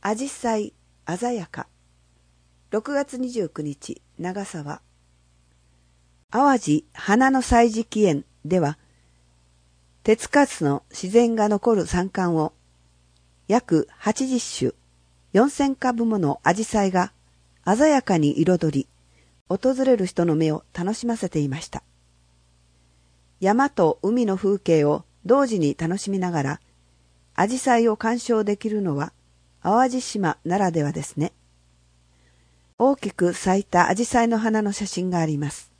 あじさい鮮やか。6月29日、長沢。淡路花の歳時記園では、手つかずの自然が残る山間を、約80種、4000株ものアジサイが鮮やかに彩り、訪れる人の目を楽しませていました。山と海の風景を同時に楽しみながら、アジサイを鑑賞できるのは、淡路島ならではですね。大きく咲いたアジサイの花の写真があります。